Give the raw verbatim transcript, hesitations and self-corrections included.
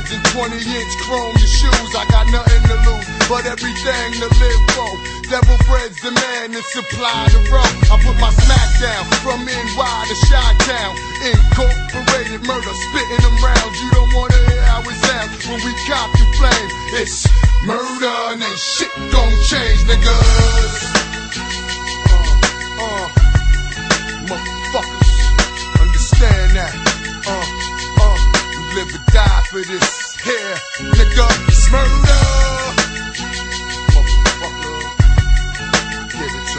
Jordans and twenty inch chrome your shoes. I got nothing to lose, but everything to live for. Devil bread's the man and supply the road. I put my smack down from N Y to Chi-Town. Incorporated murder, spitting them rounds. You don't wanna hear how it sounds when we cop the flame. It's murder and ain't shit gon' change, niggas. Uh, uh, motherfuckers, understand that. Uh, uh, we live or die for this here, nigga. It's murder.